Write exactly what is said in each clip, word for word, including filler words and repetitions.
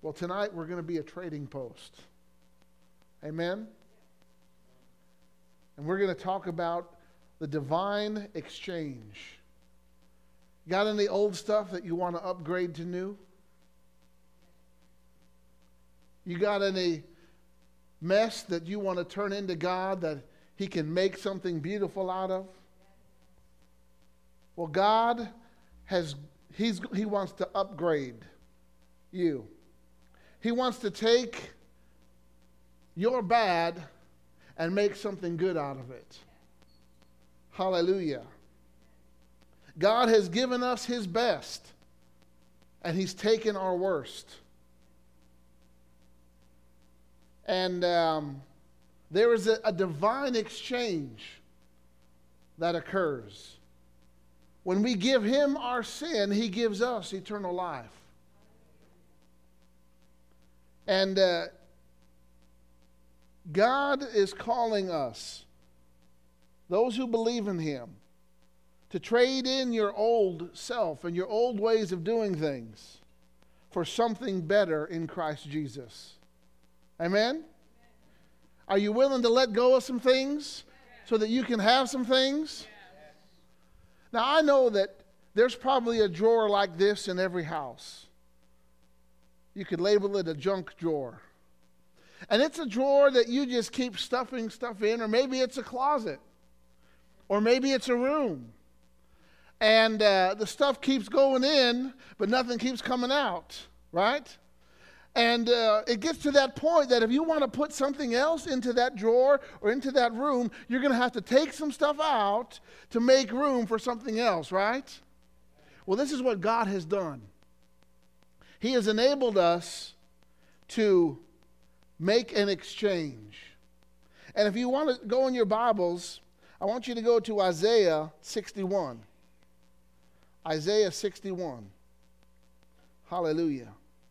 Well, tonight we're going to be a trading post. Amen? And we're going to talk about the divine exchange. Got any old stuff that you want to upgrade to new? You got any mess that you want to turn into God that He can make something beautiful out of? Well, God has, he's, He wants to upgrade you. He wants to take your bad and make something good out of it. Hallelujah. God has given us His best, and He's taken our worst. And um, there is a, a divine exchange that occurs. When we give Him our sin, He gives us eternal life. And uh, God is calling us, those who believe in Him, to trade in your old self and your old ways of doing things for something better in Christ Jesus. Amen? Are you willing to let go of some things so that you can have some things? Now, I know that there's probably a drawer like this in every house. You could label it a junk drawer. And it's a drawer that you just keep stuffing stuff in, or maybe it's a closet, or maybe it's a room. And uh, the stuff keeps going in, but nothing keeps coming out, right? And uh, it gets to that point that if you want to put something else into that drawer or into that room, you're going to have to take some stuff out to make room for something else, right? Well, this is what God has done. He has enabled us to make an exchange. And if you want to go in your Bibles, I want you to go to Isaiah sixty-one. Isaiah sixty-one. Hallelujah.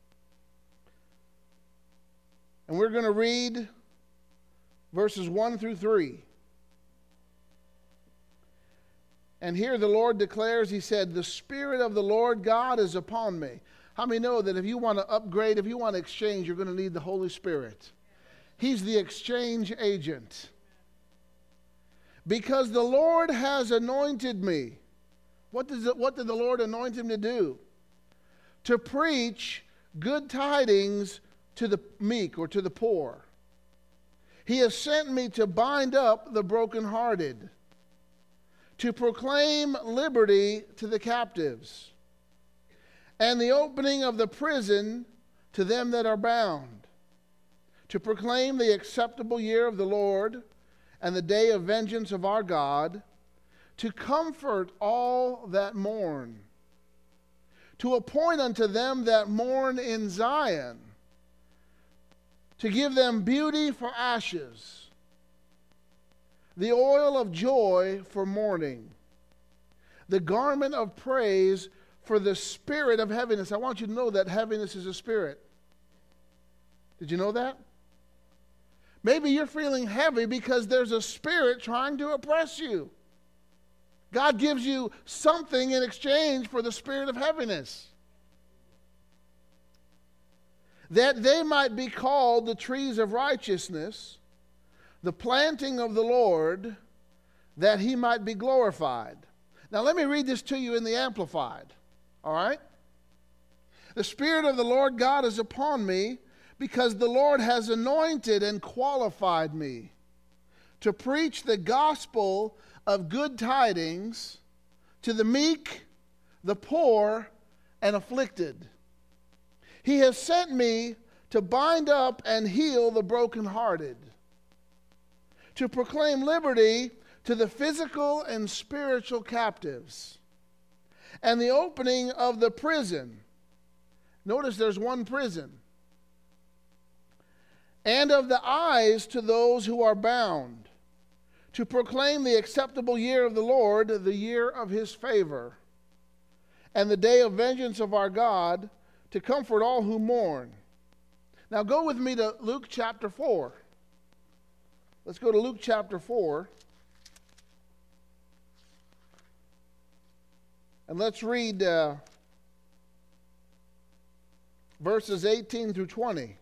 And we're going to read verses one through three. And here the Lord declares, He said, "The Spirit of the Lord God is upon me." How many know that if you want to upgrade, if you want to exchange, you're going to need the Holy Spirit? He's the exchange agent. "Because the Lord has anointed me." What does it, what did the Lord anoint Him to do? "To preach good tidings to the meek," or to the poor. "He has sent me to bind up the brokenhearted, to proclaim liberty to the captives, and the opening of the prison to them that are bound, to proclaim the acceptable year of the Lord and the day of vengeance of our God, to comfort all that mourn, to appoint unto them that mourn in Zion, to give them beauty for ashes, the oil of joy for mourning, the garment of praise for the spirit of heaviness." I want you to know that heaviness is a spirit. Did you know that? Maybe you're feeling heavy because there's a spirit trying to oppress you. God gives you something in exchange for the spirit of heaviness. "That they might be called the trees of righteousness, the planting of the Lord, that He might be glorified." Now let me read this to you in the Amplified. All right? "The Spirit of the Lord God is upon me, because the Lord has anointed and qualified me to preach the gospel of good tidings to the meek, the poor, and afflicted. He has sent me to bind up and heal the brokenhearted, to proclaim liberty to the physical and spiritual captives, and the opening of the prison." Notice there's one prison. "And of the eyes to those who are bound, to proclaim the acceptable year of the Lord, the year of His favor, and the day of vengeance of our God, to comfort all who mourn." Now go with me to Luke chapter four. Let's go to Luke chapter four. And let's read uh, verses eighteen through twenty.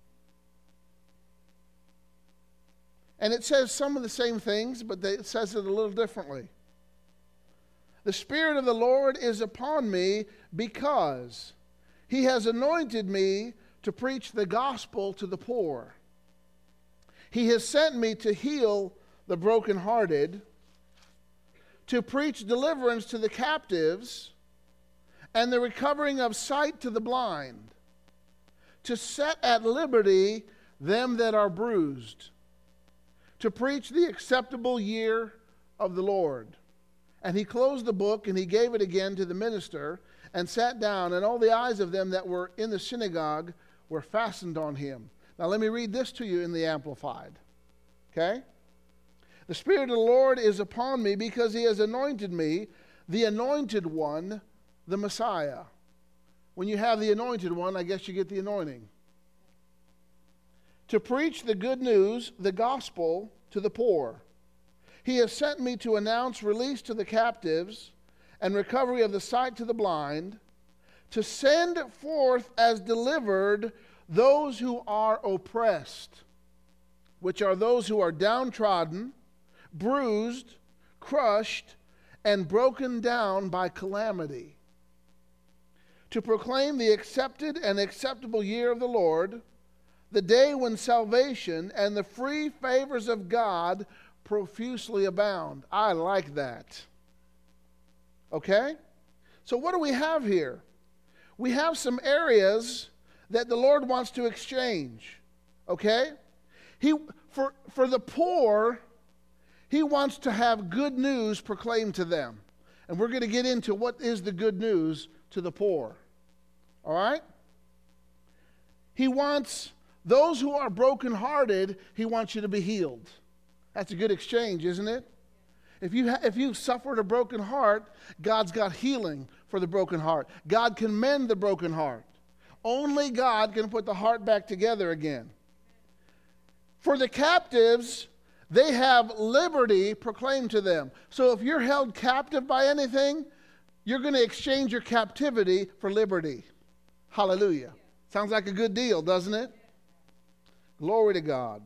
And it says some of the same things, but it says it a little differently. The Spirit of the Lord is upon me because He has anointed me to preach the gospel to the poor. He has sent me to heal the brokenhearted, to preach deliverance to the captives, and the recovering of sight to the blind, to set at liberty them that are bruised, to preach the acceptable year of the Lord. And he closed the book, and he gave it again to the minister, and sat down, and all the eyes of them that were in the synagogue were fastened on him. Now let me read this to you in the Amplified. Okay? The Spirit of the Lord is upon me because He has anointed me, the anointed one, the Messiah. When you have the anointed one, I guess you get the anointing. To preach the good news, the gospel, to the poor. He has sent me to announce release to the captives and recovery of the sight to the blind, to send forth as delivered those who are oppressed, which are those who are downtrodden, bruised, crushed, and broken down by calamity, to proclaim the accepted and acceptable year of the Lord, the day when salvation and the free favors of God profusely abound. I like that. Okay? So what do we have here? We have some areas that the Lord wants to exchange. Okay? He for for the poor, He wants to have good news proclaimed to them. And we're going to get into what is the good news to the poor. All right? He wants those who are brokenhearted, He wants you to be healed. That's a good exchange, isn't it? If you ha- if you've suffered a broken heart, God's got healing for the broken heart. God can mend the broken heart. Only God can put the heart back together again. For the captives, they have liberty proclaimed to them. So if you're held captive by anything, you're going to exchange your captivity for liberty. Hallelujah. Sounds like a good deal, doesn't it? Glory to God.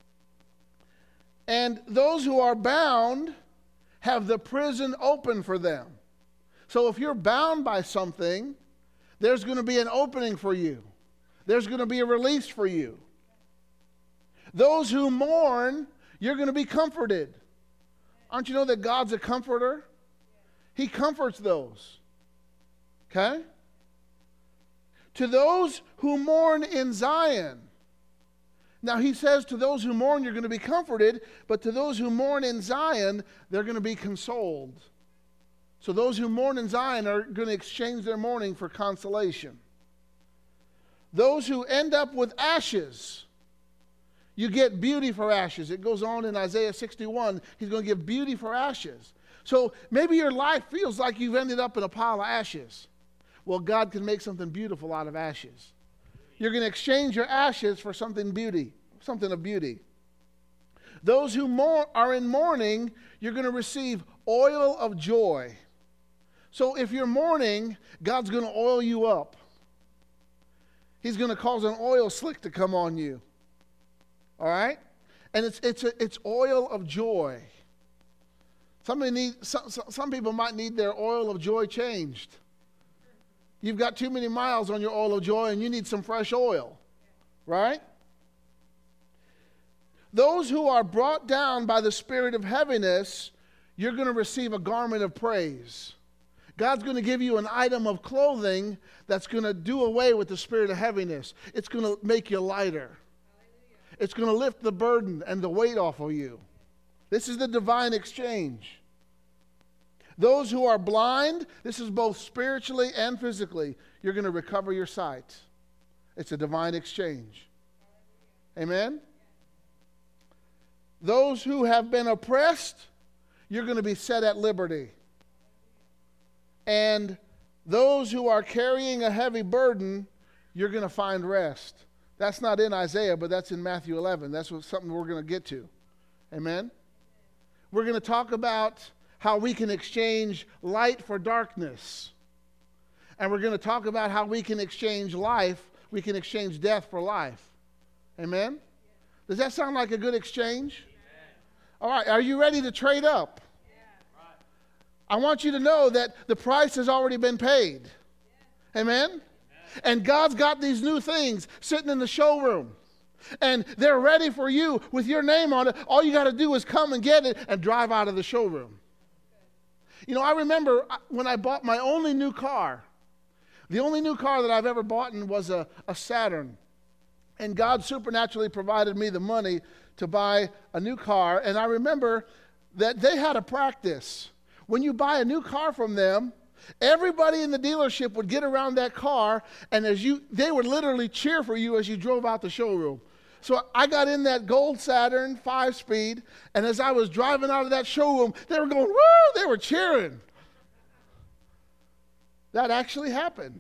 And those who are bound have the prison open for them. So if you're bound by something, there's going to be an opening for you. There's going to be a release for you. Those who mourn, you're going to be comforted. Aren't you know that God's a comforter? He comforts those. Okay? To those who mourn in Zion. Now he says to those who mourn, you're going to be comforted, but to those who mourn in Zion, they're going to be consoled. So those who mourn in Zion are going to exchange their mourning for consolation. Those who end up with ashes, you get beauty for ashes. It goes on in Isaiah sixty-one. He's going to give beauty for ashes. So maybe your life feels like you've ended up in a pile of ashes. Well, God can make something beautiful out of ashes. You're going to exchange your ashes for something beauty, something of beauty. Those who mourn, are in mourning, you're going to receive oil of joy. So if you're mourning, God's going to oil you up. He's going to cause an oil slick to come on you. All right? And it's it's a, it's oil of joy. Somebody need some, some people might need their oil of joy changed. You've got too many miles on your oil of joy and you need some fresh oil. Right? Those who are brought down by the spirit of heaviness, you're going to receive a garment of praise. God's going to give you an item of clothing that's going to do away with the spirit of heaviness. It's going to make you lighter. It's going to lift the burden and the weight off of you. This is the divine exchange. Those who are blind, this is both spiritually and physically, you're going to recover your sight. It's a divine exchange. Amen? Those who have been oppressed, you're going to be set at liberty. And those who are carrying a heavy burden, you're going to find rest. That's not in Isaiah, but that's in Matthew eleven. That's what, something we're going to get to. Amen? We're going to talk about how we can exchange light for darkness. And we're going to talk about how we can exchange life we can exchange death for life. Amen? Does that sound like a good exchange? All right, are you ready to trade up? I want you to know that the price has already been paid. Amen? And God's got these new things sitting in the showroom. And they're ready for you with your name on it. All you got to do is come and get it and drive out of the showroom. You know, I remember when I bought my only new car. The only new car that I've ever bought was a, a Saturn. And God supernaturally provided me the money to buy a new car. And I remember that they had a practice. When you buy a new car from them, everybody in the dealership would get around that car, and as you, they would literally cheer for you as you drove out the showroom. So I got in that gold Saturn five-speed, and as I was driving out of that showroom, they were going, woo! They were cheering. That actually happened.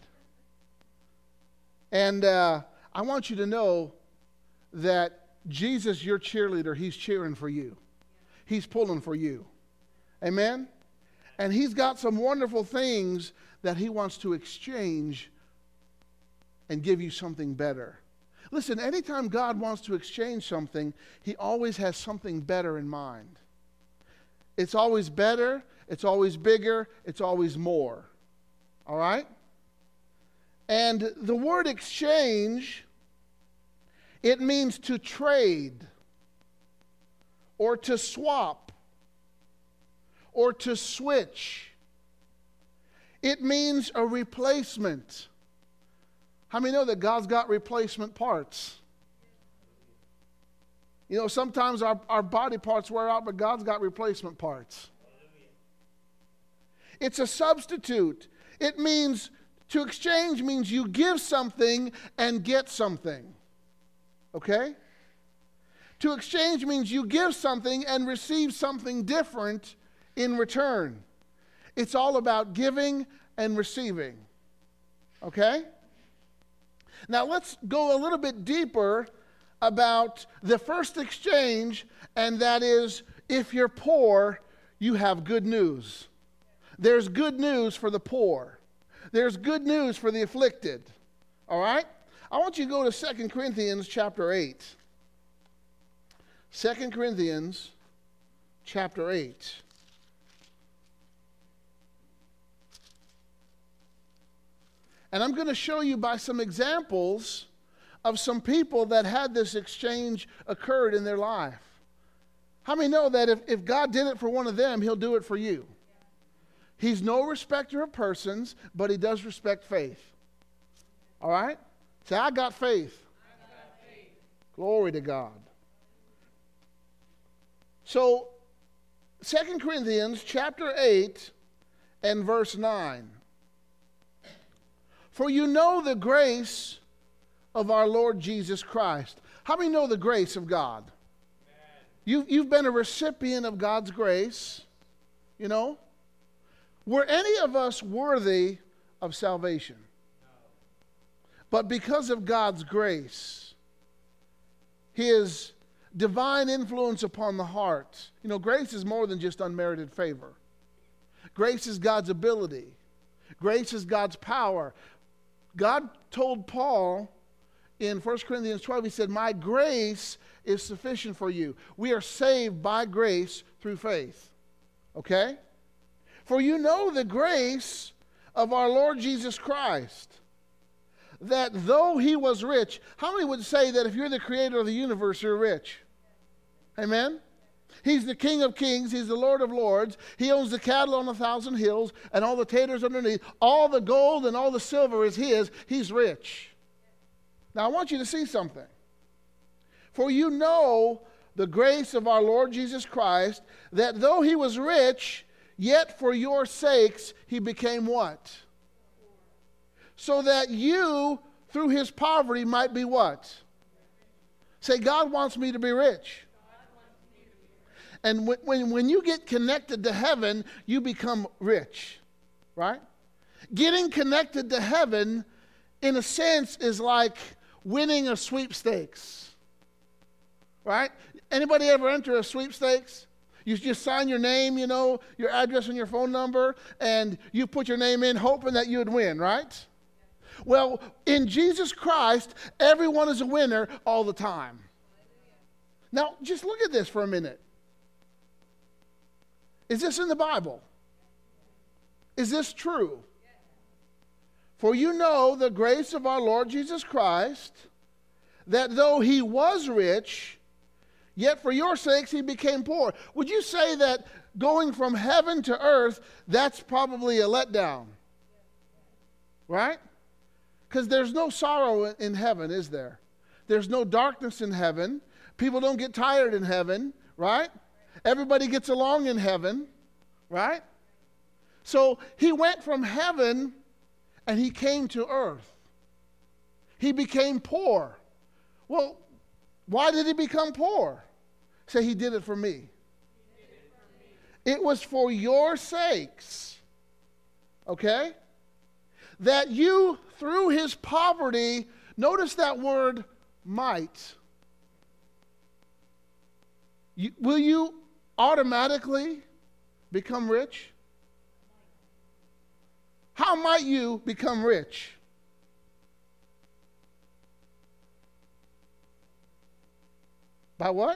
And uh, I want you to know that Jesus, your cheerleader, he's cheering for you. He's pulling for you. Amen? And he's got some wonderful things that he wants to exchange and give you something better. Listen, anytime God wants to exchange something, he always has something better in mind. It's always better, it's always bigger, it's always more. All right? And the word exchange, it means to trade or to swap or to switch. It means a replacement. How many know that God's got replacement parts? You know, sometimes our, our body parts wear out, but God's got replacement parts. It's a substitute. It means, to exchange means you give something and get something. Okay? To exchange means you give something and receive something different in return. It's all about giving and receiving. Okay? Now let's go a little bit deeper about the first exchange, and that is, if you're poor, you have good news. There's good news for the poor. There's good news for the afflicted. All right? I want you to go to Second Corinthians chapter eight. Second Corinthians chapter eight. And I'm going to show you by some examples of some people that had this exchange occurred in their life. How many know that if, if God did it for one of them, he'll do it for you? He's no respecter of persons, but he does respect faith. All right? Say, I got faith. I got faith. Glory to God. So, Second Corinthians chapter eight and verse nine. For you know the grace of our Lord Jesus Christ. How many know the grace of God? You, you've been a recipient of God's grace. You know? Were any of us worthy of salvation? No. But because of God's grace, his divine influence upon the heart. You know, grace is more than just unmerited favor. Grace is God's ability. Grace is God's power. God told Paul in First Corinthians twelve, he said, my grace is sufficient for you. We are saved by grace through faith. Okay? For you know the grace of our Lord Jesus Christ, that though he was rich, how many would say that if you're the creator of the universe, you're rich? Amen? He's the King of kings. He's the Lord of lords. He owns the cattle on a thousand hills and all the taters underneath. All the gold and all the silver is his. He's rich. Now I want you to see something. For you know the grace of our Lord Jesus Christ, that though he was rich, yet for your sakes he became what? So that you, through his poverty, might be what? Say, God wants me to be rich. And when, when, when you get connected to heaven, you become rich, right? Getting connected to heaven, in a sense, is like winning a sweepstakes, right? Anybody ever enter a sweepstakes? You just sign your name, you know, your address and your phone number, and you put your name in hoping that you would win, right? Well, in Jesus Christ, everyone is a winner all the time. Now, just look at this for a minute. Is this in the Bible? Is this true? For you know the grace of our Lord Jesus Christ, that though he was rich, yet for your sakes he became poor. Would you say that going from heaven to earth, that's probably a letdown? Right? Because there's no sorrow in heaven, is there? There's no darkness in heaven. People don't get tired in heaven, right? Everybody gets along in heaven, right? So he went from heaven and he came to earth. He became poor. Well, why did he become poor? Say, he did it for me. It was for your sakes, okay? That you, through his poverty, notice that word might. You, will you automatically become rich? How might you become rich? By what?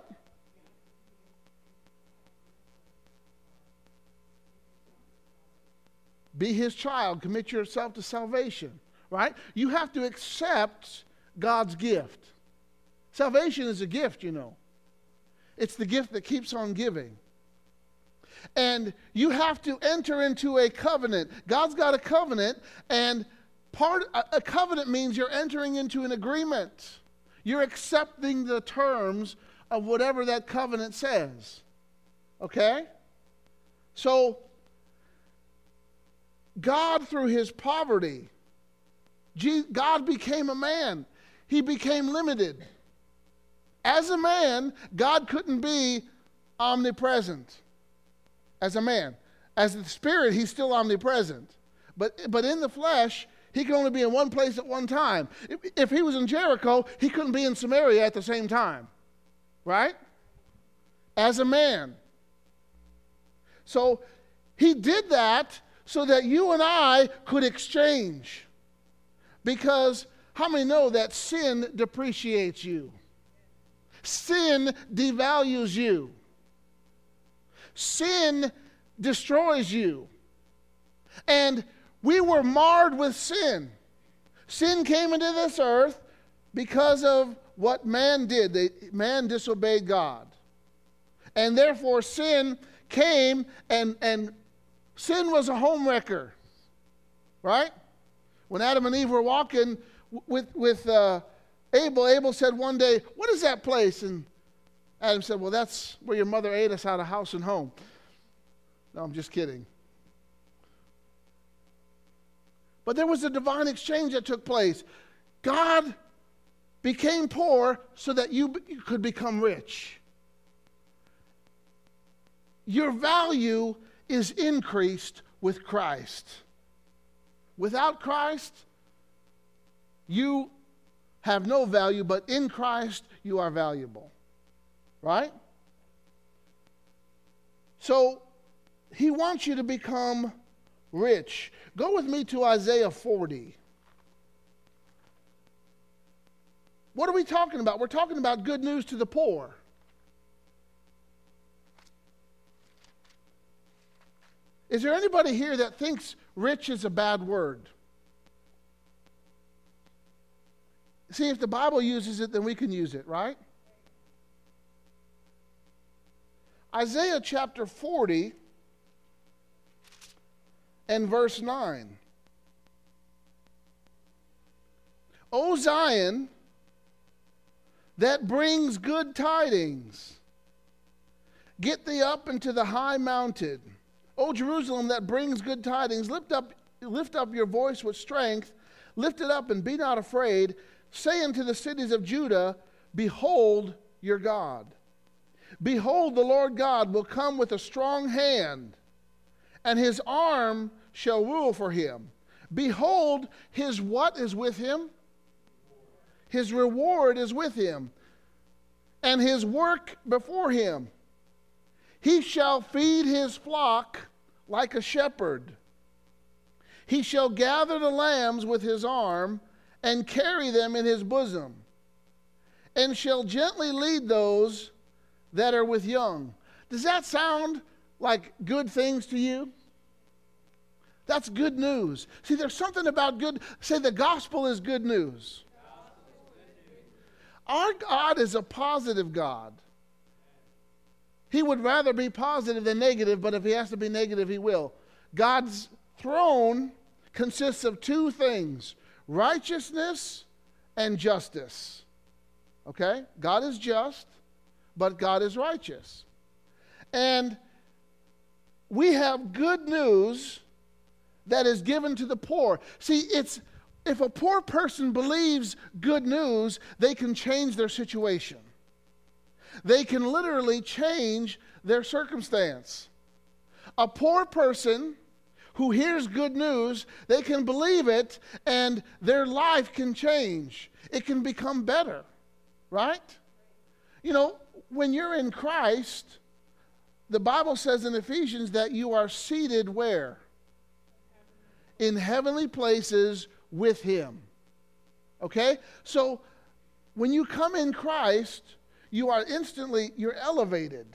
Be his child. Commit yourself to salvation. Right? You have to accept God's gift. Salvation is a gift, you know. It's the gift that keeps on giving. And you have to enter into a covenant. God's got a covenant, and part a covenant means you're entering into an agreement. You're accepting the terms of whatever that covenant says. Okay? So God, through his poverty, God became a man. He became limited. As a man, God couldn't be omnipresent. As a man. As the Spirit, he's still omnipresent. But, but in the flesh, he could only be in one place at one time. If, if he was in Jericho, he couldn't be in Samaria at the same time. Right? As a man. So he did that so that you and I could exchange. Because how many know that sin depreciates you? Sin devalues you. Sin destroys you. And we were marred with sin. Sin came into this earth because of what man did. They, man disobeyed God. And therefore sin came, and, and sin was a homewrecker. Right? When Adam and Eve were walking with, with uh, Abel, Abel said one day, "What is that place?" And Adam said, "Well, that's where your mother ate us out of house and home." No, I'm just kidding. But there was a divine exchange that took place. God became poor so that you could become rich. Your value is increased with Christ. Without Christ, you have no value, but in Christ, you are valuable. Right? So, he wants you to become rich. Go with me to Isaiah forty. What are we talking about? We're talking about good news to the poor. Is there anybody here that thinks rich is a bad word? See, if the Bible uses it, then we can use it, right? Isaiah chapter forty and verse nine. O Zion, that brings good tidings, get thee up into the high mountain. O Jerusalem, that brings good tidings, lift up, lift up your voice with strength, lift it up and be not afraid. Say unto the cities of Judah, behold your God. Behold, the Lord God will come with a strong hand, and his arm shall rule for him. Behold, his what is with him? His reward is with him, and his work before him. He shall feed his flock like a shepherd. He shall gather the lambs with his arm and carry them in his bosom, and shall gently lead those that are with young. Does that sound like good things to you? That's good news. See, there's something about good. Say the gospel is good news. Our God is a positive God. He would rather be positive than negative, but if he has to be negative, he will. God's throne consists of two things: righteousness and justice. Okay? God is just, but God is righteous. And we have good news that is given to the poor. See, it's if a poor person believes good news, they can change their situation. They can literally change their circumstance. A poor person who hears good news, they can believe it, and their life can change. It can become better, right? You know, when you're in Christ, the Bible says in Ephesians that you are seated where? In heavenly places with him. Okay? So when you come in Christ, you are instantly, you're elevated.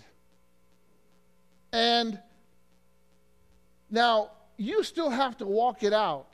And now you still have to walk it out.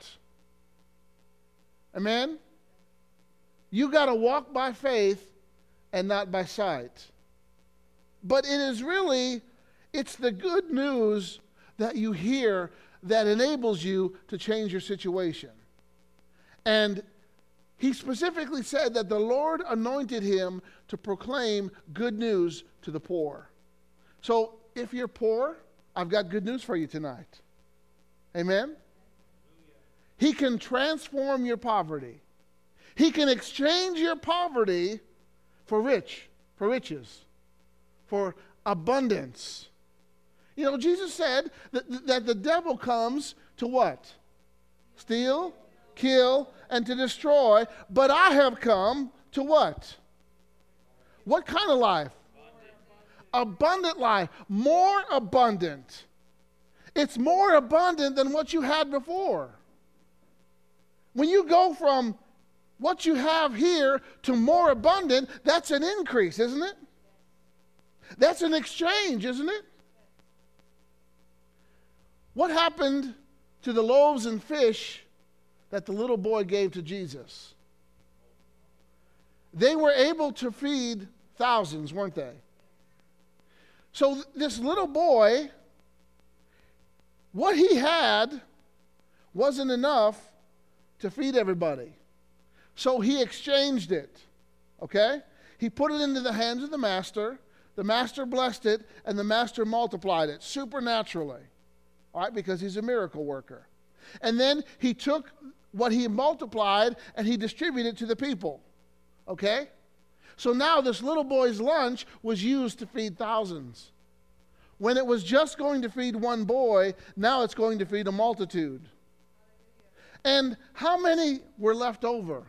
Amen? You got to walk by faith and not by sight. But it is really, it's the good news that you hear that enables you to change your situation. And he specifically said that the Lord anointed him to proclaim good news to the poor. So if you're poor, I've got good news for you tonight. Amen? He can transform your poverty. He can exchange your poverty for rich, for riches, for abundance. You know, Jesus said that, that the devil comes to what? Steal, kill, and to destroy. But I have come to what? What kind of life? Abundant life. More abundant. It's more abundant than what you had before. When you go from what you have here to more abundant, that's an increase, isn't it? That's an exchange, isn't it? What happened to the loaves and fish that the little boy gave to Jesus? They were able to feed thousands, weren't they? So th- this little boy, what he had wasn't enough to feed everybody. So he exchanged it, okay? He put it into the hands of the master. The master blessed it, and the master multiplied it supernaturally. All right, because he's a miracle worker. And then he took what he multiplied and he distributed it to the people. Okay? So now this little boy's lunch was used to feed thousands. When it was just going to feed one boy, now it's going to feed a multitude. And how many were left over?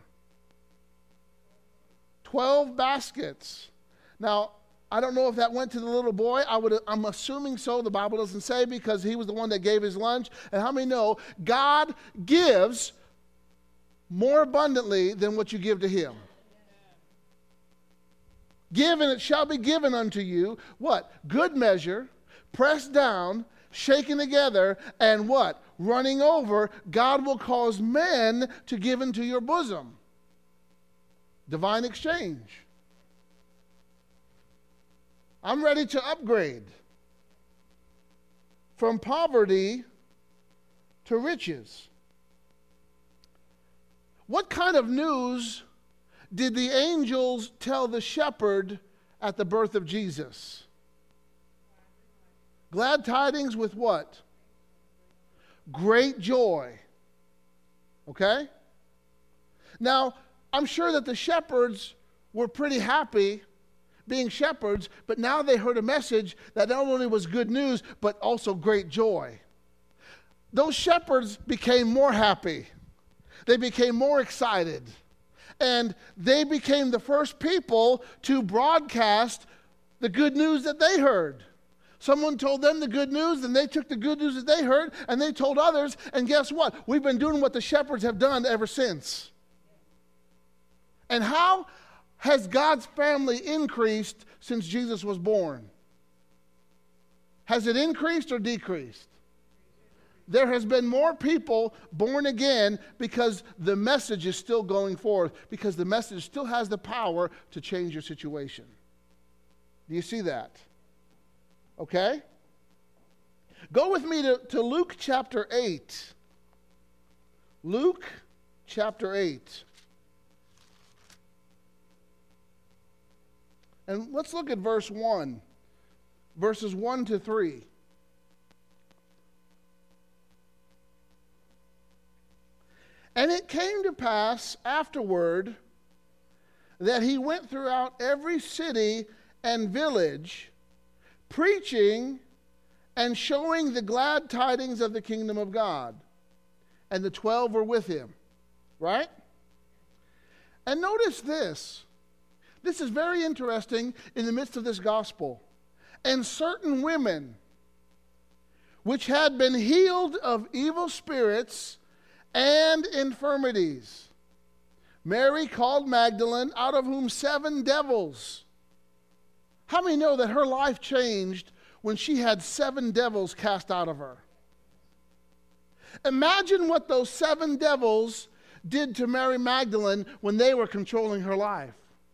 Twelve baskets. Now, I don't know if that went to the little boy. I would, I'm assuming so. The Bible doesn't say, because he was the one that gave his lunch. And how many know God gives more abundantly than what you give to him? Give and it shall be given unto you. What? Good measure, pressed down, shaken together, and what? Running over. God will cause men to give into your bosom. Divine exchange. I'm ready to upgrade from poverty to riches. What kind of news did the angels tell the shepherd at the birth of Jesus? Glad tidings with what? Great joy. Okay? Now, I'm sure that the shepherds were pretty happy being shepherds, but now they heard a message that not only was good news, but also great joy. Those shepherds became more happy. They became more excited. And they became the first people to broadcast the good news that they heard. Someone told them the good news, and they took the good news that they heard, and they told others, and guess what? We've been doing what the shepherds have done ever since. And how has God's family increased since Jesus was born? Has it increased or decreased? There has been more people born again because the message is still going forth, because the message still has the power to change your situation. Do you see that? Okay? Go with me to, to Luke chapter eight. Luke chapter eight. And let's look at verse one. Verses one to three. And it came to pass afterward that he went throughout every city and village, preaching and showing the glad tidings of the kingdom of God. And the twelve were with him. Right? And notice this. This is very interesting in the midst of this gospel. And certain women, which had been healed of evil spirits and infirmities. Mary called Magdalene, out of whom seven devils. How many know that her life changed when she had seven devils cast out of her? Imagine what those seven devils did to Mary Magdalene when they were controlling her life.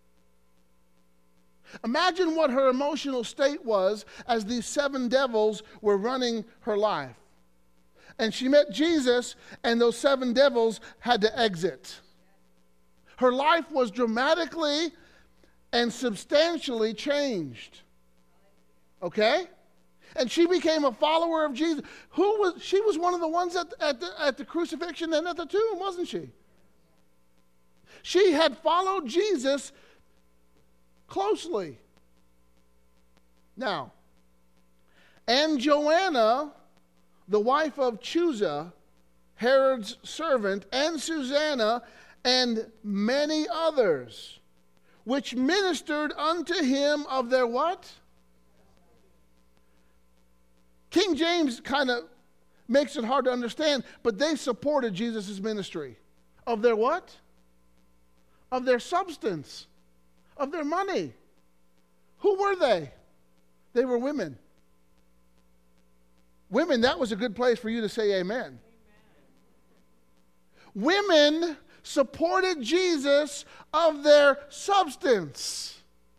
Imagine what her emotional state was as these seven devils were running her life. And she met Jesus, and those seven devils had to exit. Her life was dramatically and substantially changed. Okay? And she became a follower of Jesus. Who was she? Was one of the ones at, at, the, at the crucifixion and at the tomb, wasn't she? She had followed Jesus closely. Now, and Joanna, the wife of Chuza, Herod's servant, and Susanna, and many others, which ministered unto him of their what? King James kind of makes it hard to understand, but they supported Jesus' ministry. Of their what? Of their substance. Of their money. Who were they? They were women. Women, that was a good place for you to say amen. Amen. Women supported Jesus of their substance.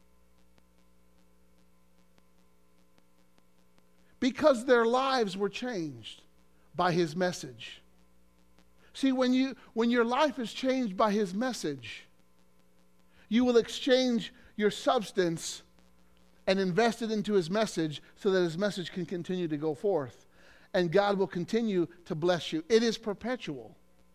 Because their lives were changed by his message. See, when you when your life is changed by his message, you will exchange your substance and invest it into his message so that his message can continue to go forth. And God will continue to bless you. It is perpetual.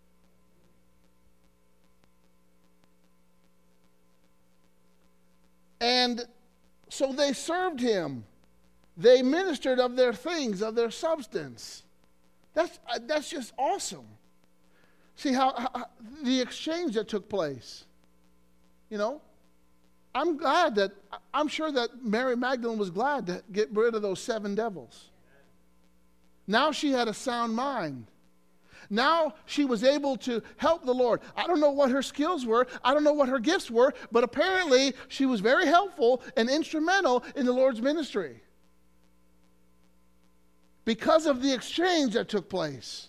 And so they served him. They ministered of their things, of their substance. That's, uh, that's just awesome. See how, how the exchange that took place. You know, I'm glad that, I'm sure that Mary Magdalene was glad to get rid of those seven devils. Now she had a sound mind. Now she was able to help the Lord. I don't know what her skills were. I don't know what her gifts were, but apparently she was very helpful and instrumental in the Lord's ministry. Because of the exchange that took place.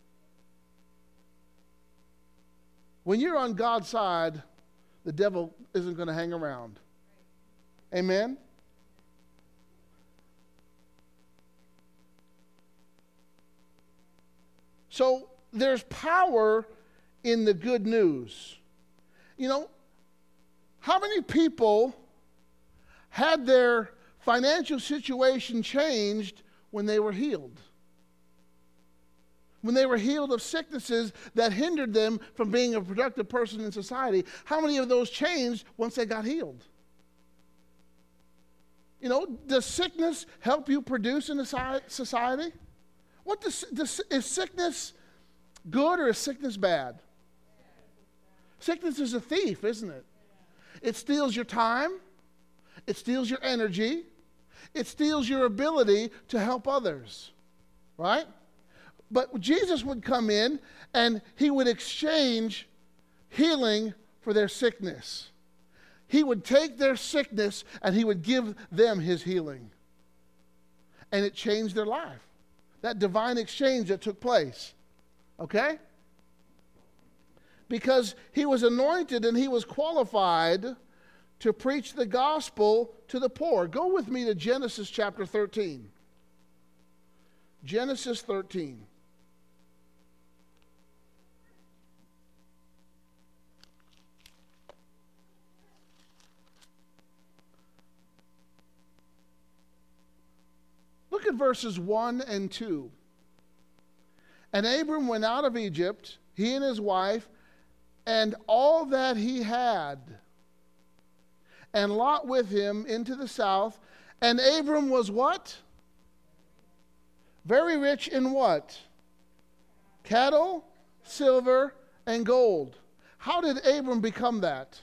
When you're on God's side, the devil isn't going to hang around. Amen? So there's power in the good news. You know, how many people had their financial situation changed when they were healed? When they were healed of sicknesses that hindered them from being a productive person in society, how many of those changed once they got healed? You know, does sickness help you produce in a society? What does, does, is sickness good or is sickness bad? Sickness is a thief, isn't it? It steals your time. It steals your energy. It steals your ability to help others, right? But Jesus would come in and he would exchange healing for their sickness. He would take their sickness and he would give them his healing. And it changed their life. That divine exchange that took place. Okay? Because he was anointed and he was qualified to preach the gospel to the poor. Go with me to Genesis chapter thirteen. Genesis thirteen. Look at verses one and two. And Abram went out of Egypt, he and his wife, and all that he had, and Lot with him into the south. And Abram was what? Very rich in what? Cattle, silver, and gold. How did Abram become that?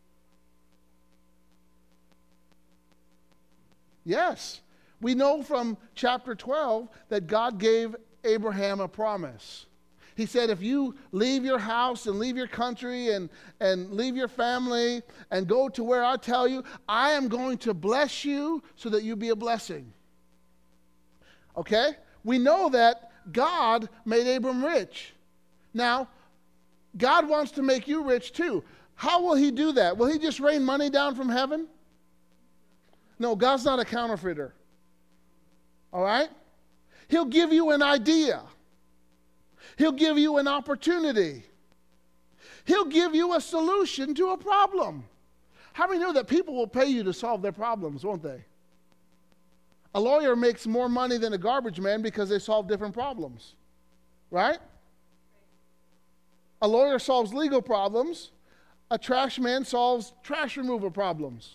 Yes. We know from chapter twelve that God gave Abraham a promise. He said, if you leave your house and leave your country and, and leave your family and go to where I tell you, I am going to bless you so that you be a blessing. Okay? We know that God made Abram rich. Now, God wants to make you rich too. How will he do that? Will he just rain money down from heaven? No, God's not a counterfeiter. All right? He'll give you an idea. He'll give you an opportunity. He'll give you a solution to a problem. How many know that people will pay you to solve their problems, won't they? A lawyer makes more money than a garbage man because they solve different problems. Right? A lawyer solves legal problems. A trash man solves trash removal problems.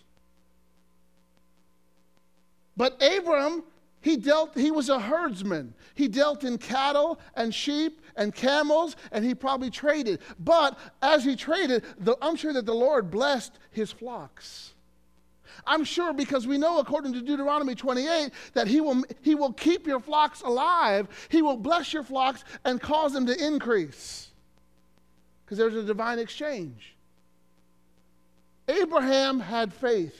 But Abram, He dealt, he was a herdsman. He dealt in cattle and sheep and camels, and he probably traded. But as he traded, the, I'm sure that the Lord blessed his flocks. I'm sure because we know according to Deuteronomy twenty-eight that he will, he will keep your flocks alive. He will bless your flocks and cause them to increase. Because there's a divine exchange. Abraham had faith.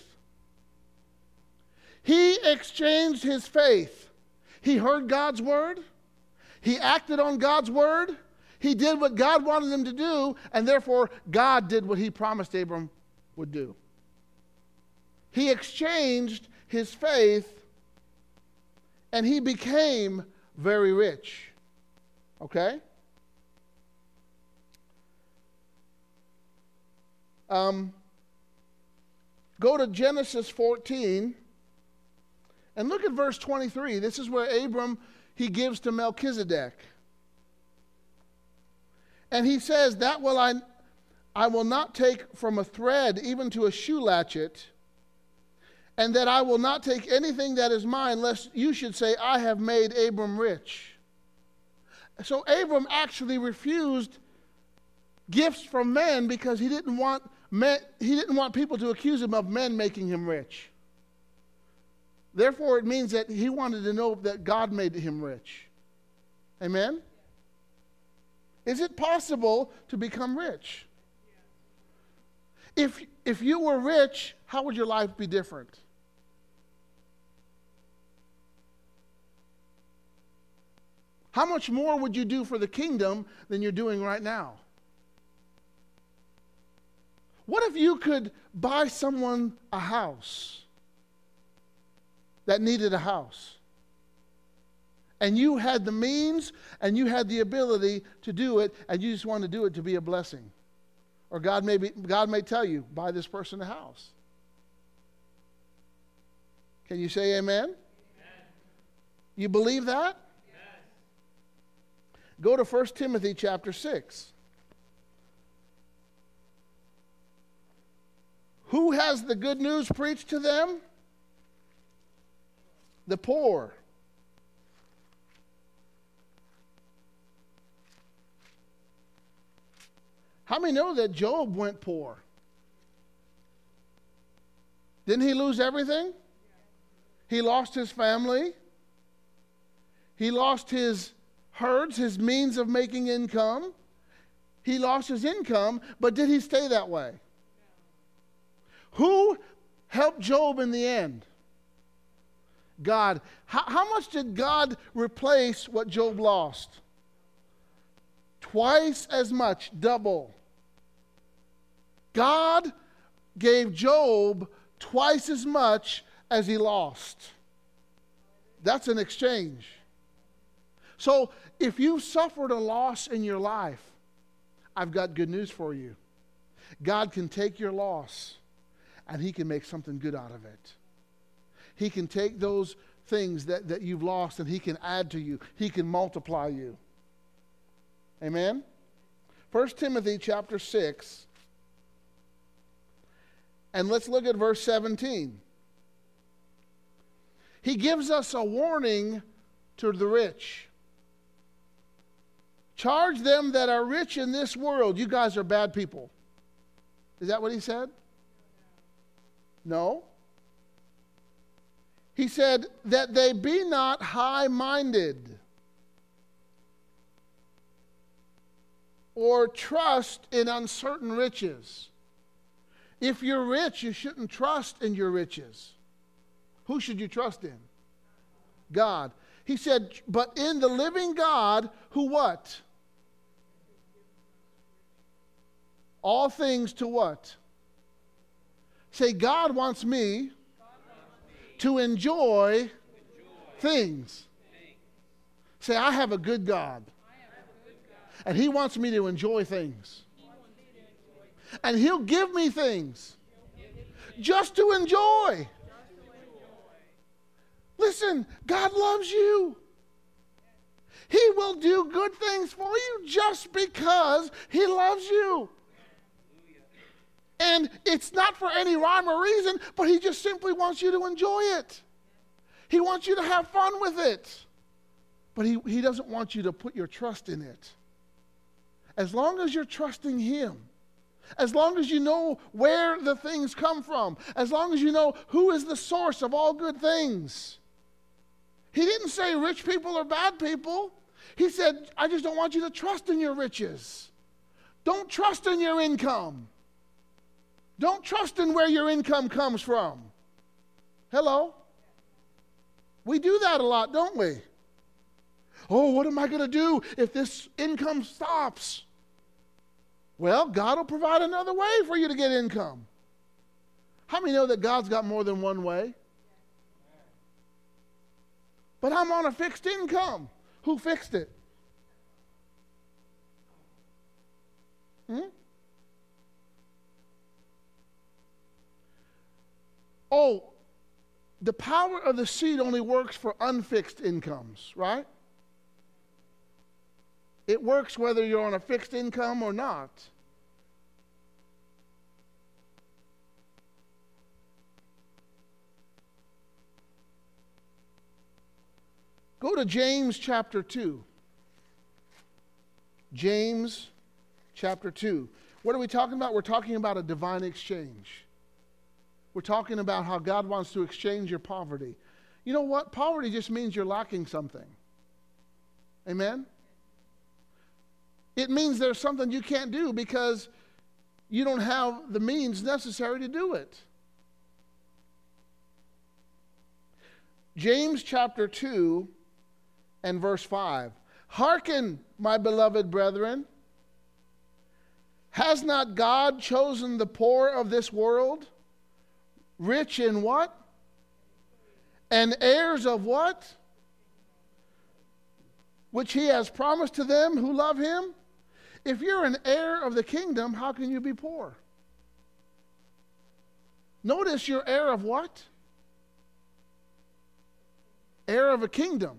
He exchanged his faith. He heard God's word. He acted on God's word. He did what God wanted him to do, and therefore God did what he promised Abram would do. He exchanged his faith, and he became very rich. Okay? Um, go to Genesis fourteen. And look at verse twenty-three. This is where Abram, he gives to Melchizedek. And he says, that will I, I will not take from a thread even to a shoe latchet, and that I will not take anything that is mine, lest you should say, I have made Abram rich. So Abram actually refused gifts from men because he didn't want men, he didn't want people to accuse him of men making him rich. Therefore, it means that he wanted to know that God made him rich. Amen? Is it possible to become rich? If, if you were rich, how would your life be different? How much more would you do for the kingdom than you're doing right now? What if you could buy someone a house that needed a house, and you had the means and you had the ability to do it, and you just wanted to do it to be a blessing? Or God may, be, God may tell you, buy this person a house. Can you say amen? Amen. You believe that? Yes. Go to First Timothy chapter six. Who has the good news preached to them? The poor. How many know that Job went poor? Didn't he lose everything? He lost his family. He lost his herds, his means of making income. He lost his income, but did he stay that way? Who helped Job in the end? God. How, how much did God replace what Job lost? Twice as much, double. God gave Job twice as much as he lost. That's an exchange. So if you suffered a loss in your life, I've got good news for you. God can take your loss and he can make something good out of it. He can take those things that, that you've lost and he can add to you. He can multiply you. Amen? First Timothy chapter six. And let's look at verse seventeen. He gives us a warning to the rich. Charge them that are rich in this world. You guys are bad people. Is that what he said? No. He said that they be not high-minded or trust in uncertain riches. If you're rich, you shouldn't trust in your riches. Who should you trust in? God. He said, but in the living God, who what? All things to what? Say, God wants me to enjoy things. Say, I have a good God. And he wants me to enjoy things. And he'll give me things just to enjoy. Listen, God loves you. He will do good things for you just because he loves you. And it's not for any rhyme or reason, but he just simply wants you to enjoy it. He wants you to have fun with it. But he, he doesn't want you to put your trust in it. As long as you're trusting him, as long as you know where the things come from, as long as you know who is the source of all good things. He didn't say rich people are bad people. He said, I just don't want you to trust in your riches. Don't trust in your income. Don't trust in where your income comes from. Hello? We do that a lot, don't we? Oh, what am I going to do if this income stops? Well, God will provide another way for you to get income. How many know that God's got more than one way? But I'm on a fixed income. Who fixed it? Hmm? Oh, the power of the seed only works for unfixed incomes, right? It works whether you're on a fixed income or not. Go to James chapter two. James chapter two. What are we talking about? We're talking about a divine exchange. We're talking about how God wants to exchange your poverty. You know what? Poverty just means you're lacking something. Amen? It means there's something you can't do because you don't have the means necessary to do it. James chapter two and verse five. Hearken, my beloved brethren. Has not God chosen the poor of this world? Rich in what? And heirs of what? Which he has promised to them who love him. If you're an heir of the kingdom, how can you be poor? Notice you're heir of what? Heir of a kingdom.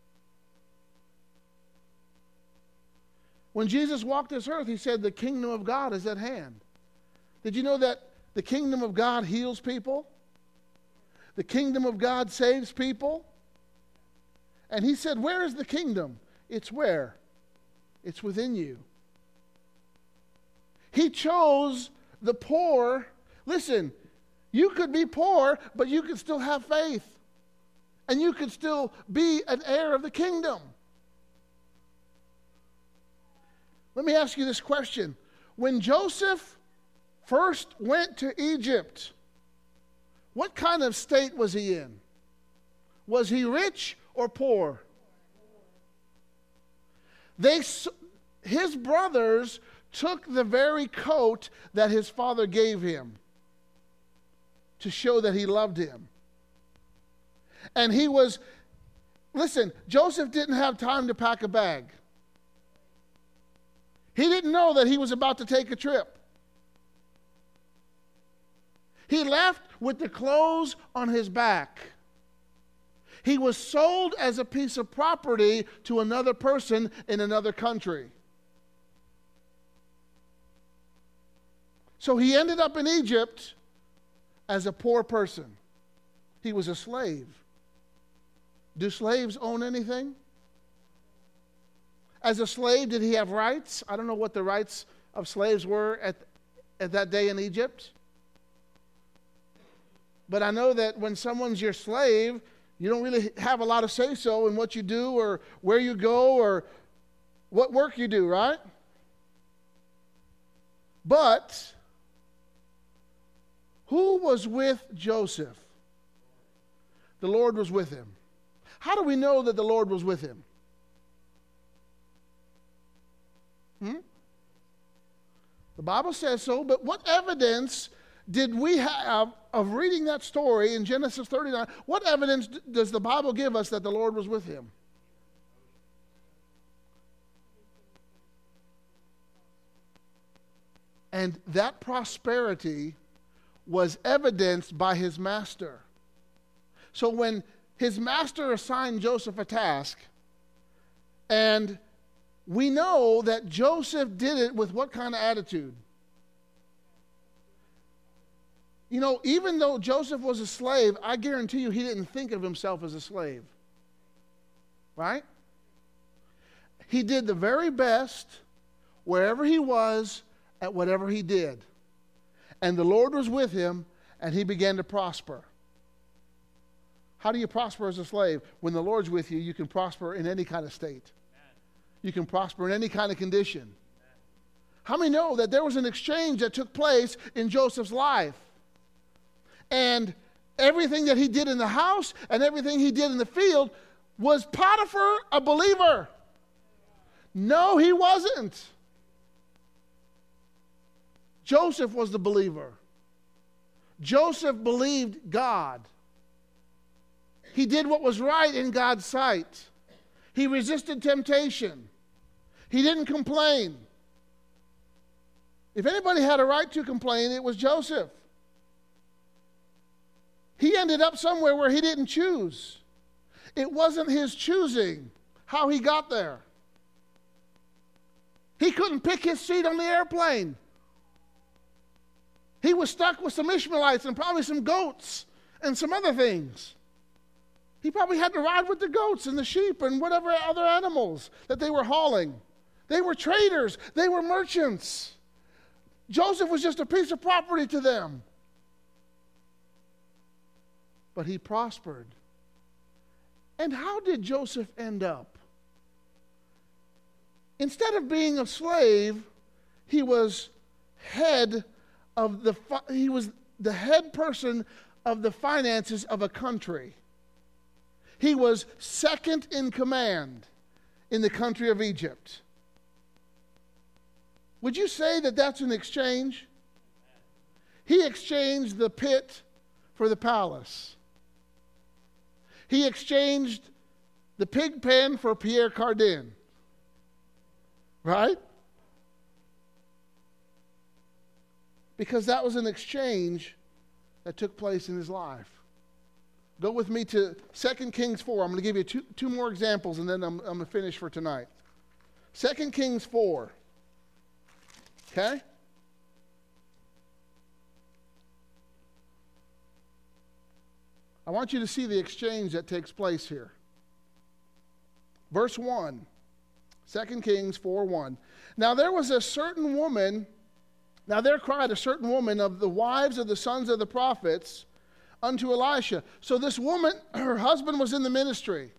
When Jesus walked this earth, he said the kingdom of God is at hand. Did you know that the kingdom of God heals people? The kingdom of God saves people? And he said, where is the kingdom? It's where? It's within you. He chose the poor. Listen, you could be poor, but you could still have faith. and you could still be an heir of the kingdom. Let me ask you this question. When Joseph first went to Egypt, what kind of state was he in? Was he rich or poor? They, his brothers took the very coat that his father gave him to show that he loved him. And he was, listen, Joseph didn't have time to pack a bag. He didn't know that he was about to take a trip. He left with the clothes on his back. He was sold as a piece of property to another person in another country. So he ended up in Egypt as a poor person. He was a slave. Do slaves own anything? As a slave, did he have rights? I don't know what the rights of slaves were at, at that day in Egypt. But I know that when someone's your slave, you don't really have a lot of say-so in what you do or where you go or what work you do, right? But who was with Joseph? The Lord was with him. How do we know that the Lord was with him? Hmm? The Bible says so, but what evidence did we have of reading that story in Genesis thirty-nine? What evidence d- does the Bible give us that the Lord was with him? And that prosperity was evidenced by his master. So when his master assigned Joseph a task, and we know that Joseph did it with what kind of attitude? You know, even though Joseph was a slave, I guarantee you he didn't think of himself as a slave. Right? He did the very best wherever he was at whatever he did. And the Lord was with him, and he began to prosper. How do you prosper as a slave? When the Lord's with you, you can prosper in any kind of state. You can prosper in any kind of condition. How many know that there was an exchange that took place in Joseph's life? And everything that he did in the house and everything he did in the field, was Potiphar a believer? No, he wasn't. Joseph was the believer. Joseph believed God. He did what was right in God's sight. He resisted temptation. He didn't complain. If anybody had a right to complain, it was Joseph. He ended up somewhere where he didn't choose. It wasn't his choosing how he got there. He couldn't pick his seat on the airplane. He was stuck with some Ishmaelites and probably some goats and some other things. He probably had to ride with the goats and the sheep and whatever other animals that they were hauling. They were traders. They were merchants. Joseph was just a piece of property to them. But he prospered. And how did Joseph end up? Instead of being a slave, he was head of the he was the head person of the finances of a country. He was second in command in the country of Egypt. Would you say that that's an exchange? He exchanged the pit for the palace. He exchanged the pig pen for Pierre Cardin. Right? Because that was an exchange that took place in his life. Go with me to Second Kings four. I'm going to give you two, two more examples, and then I'm, I'm going to finish for tonight. Second Kings four. Okay? I want you to see the exchange that takes place here. Verse one. Second Kings four one. Now there was a certain woman, now there cried a certain woman of the wives of the sons of the prophets unto Elisha. So this woman, her husband was in the ministry,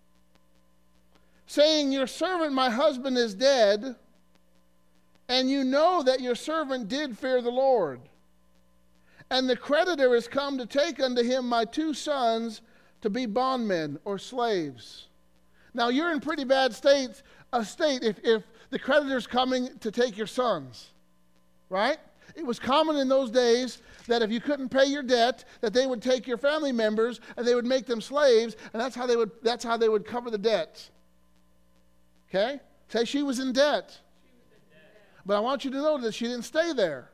saying, your servant, my husband, is dead, and you know that your servant did fear the Lord. And the creditor is come to take unto him my two sons to be bondmen or slaves. Now you're in pretty bad state, a state if, if the creditor's coming to take your sons, right? It was common in those days that if you couldn't pay your debt, that they would take your family members and they would make them slaves, and that's how they would that's how they would cover the debt. Okay? Say she was in debt. She was in debt. But I want you to know that she didn't stay there.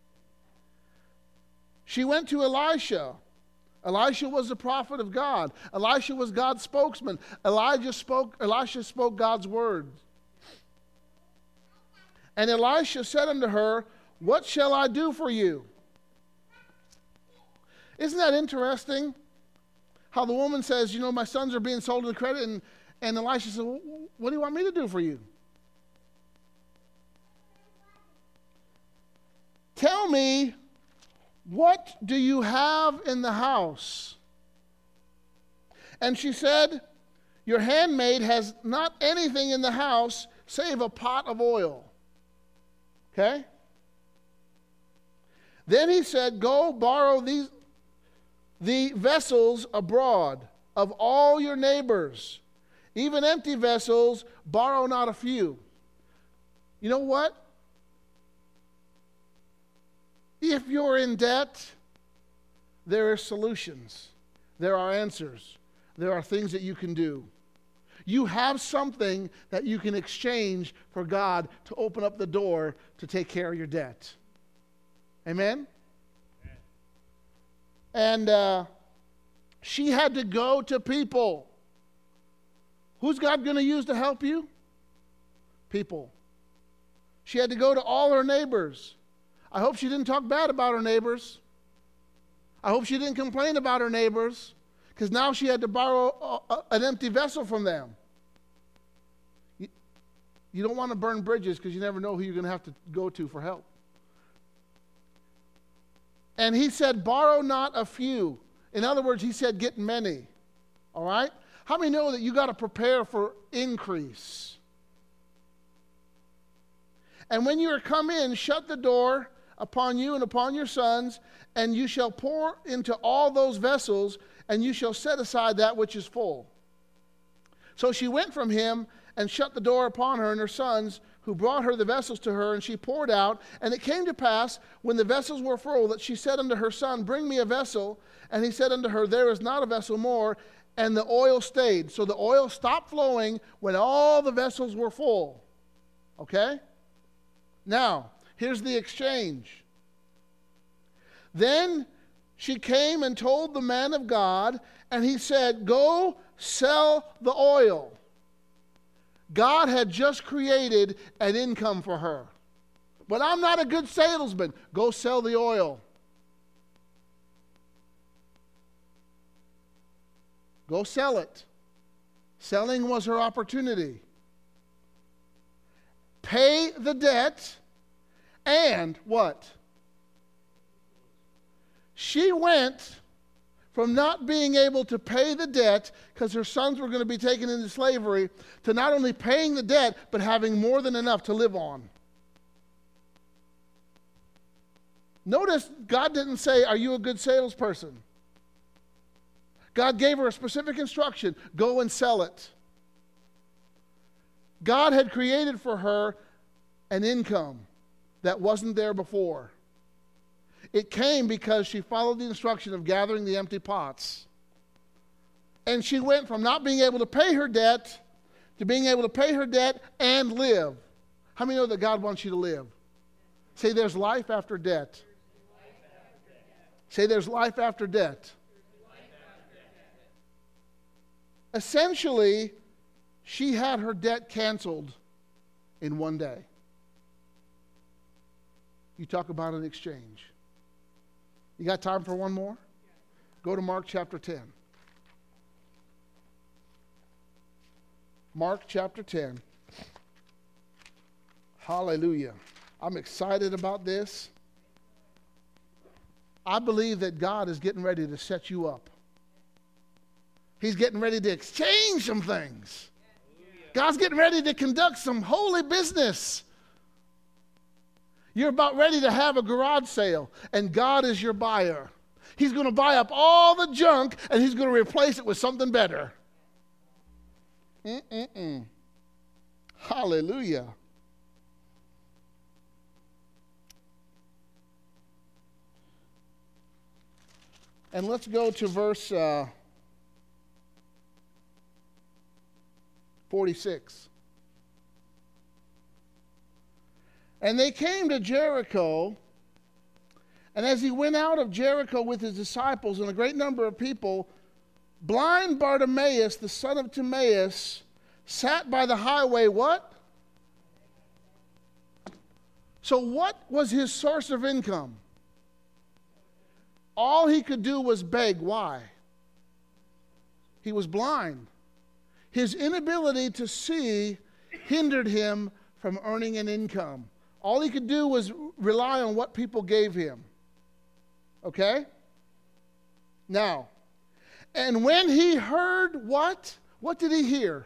She went to Elisha. Elisha was the prophet of God. Elisha was God's spokesman. Elijah spoke, Elisha spoke God's word. And Elisha said unto her, what shall I do for you? Isn't that interesting? How the woman says, you know, my sons are being sold into credit, and, and Elisha said, well, what do you want me to do for you? Tell me, what do you have in the house? And she said, your handmaid has not anything in the house save a pot of oil. Okay? Then he said, go borrow these the vessels abroad of all your neighbors, even empty vessels, borrow not a few. You know what? If you're in debt, there are solutions. There are answers. There are things that you can do. You have something that you can exchange for God to open up the door to take care of your debt. Amen? Amen. And uh, she had to go to people. Who's God going to use to help you? People. She had to go to all her neighbors. I hope she didn't talk bad about her neighbors. I hope she didn't complain about her neighbors, because now she had to borrow a, a, an empty vessel from them. You, you don't want to burn bridges, because you never know who you're going to have to go to for help. And he said, borrow not a few. In other words, he said, get many. All right? How many know that you got to prepare for increase? And when you are come in, shut the door upon you and upon your sons, and you shall pour into all those vessels, and you shall set aside that which is full. So she went from him and shut the door upon her and her sons, who brought her the vessels to her, and she poured out. And it came to pass, when the vessels were full, that she said unto her son, bring me a vessel. And he said unto her, there is not a vessel more. And the oil stayed. So the oil stopped flowing when all the vessels were full. Okay? Now, here's the exchange. Then she came and told the man of God, and he said, go sell the oil. God had just created an income for her. But I'm not a good salesman. Go sell the oil. Go sell it. Selling was her opportunity. Pay the debt, and what? She went from not being able to pay the debt because her sons were going to be taken into slavery to not only paying the debt, but having more than enough to live on. Notice God didn't say, are you a good salesperson? God gave her a specific instruction, go and sell it. God had created for her an income that wasn't there before. It came because she followed the instruction of gathering the empty pots. And she went from not being able to pay her debt to being able to pay her debt and live. How many know that God wants you to live? Say there's life after debt. Say there's life after debt. Essentially, she had her debt canceled in one day. You talk about an exchange. You got time for one more? Go to Mark chapter ten. Mark chapter ten. Hallelujah. I'm excited about this. I believe that God is getting ready to set you up. He's getting ready to exchange some things. God's getting ready to conduct some holy business. You're about ready to have a garage sale, and God is your buyer. He's going to buy up all the junk, and he's going to replace it with something better. Mm-mm-mm. Hallelujah. And let's go to verse uh, forty-six. And they came to Jericho, and as he went out of Jericho with his disciples and a great number of people, blind Bartimaeus, the son of Timaeus, sat by the highway, what? So what was his source of income? All he could do was beg. Why? He was blind. His inability to see hindered him from earning an income. All he could do was rely on what people gave him. Okay? Now, and when he heard what? What did he hear?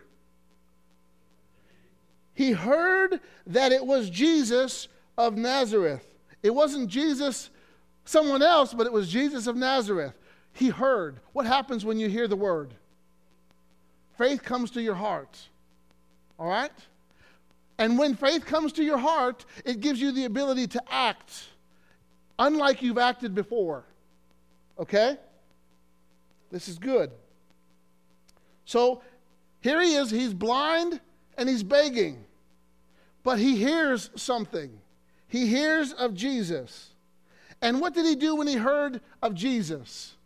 He heard that it was Jesus of Nazareth. It wasn't Jesus, someone else, but it was Jesus of Nazareth. He heard. What happens when you hear the word? Faith comes to your heart. All right? And when faith comes to your heart, it gives you the ability to act unlike you've acted before. Okay? This is good. So here he is. He's blind and he's begging. But he hears something. He hears of Jesus. And what did he do when he heard of Jesus?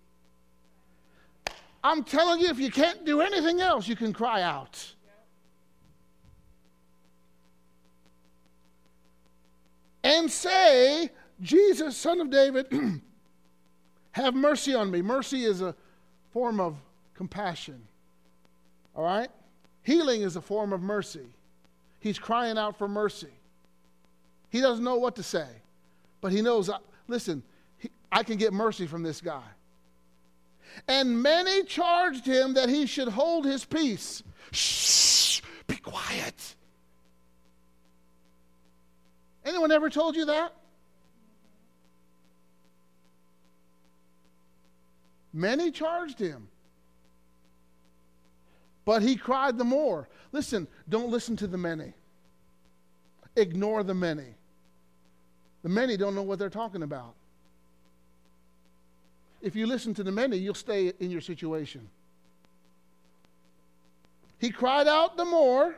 I'm telling you, if you can't do anything else, you can cry out. And say, Jesus, Son of David, have mercy on me. Mercy is a form of compassion. All right? Healing is a form of mercy. He's crying out for mercy. He doesn't know what to say, but he knows, listen, he, I can get mercy from this guy. And many charged him that he should hold his peace. Shh, be quiet. Anyone ever told you that? Many charged him. But he cried the more. Listen, don't listen to the many. Ignore the many. The many don't know what they're talking about. If you listen to the many, you'll stay in your situation. He cried out the more.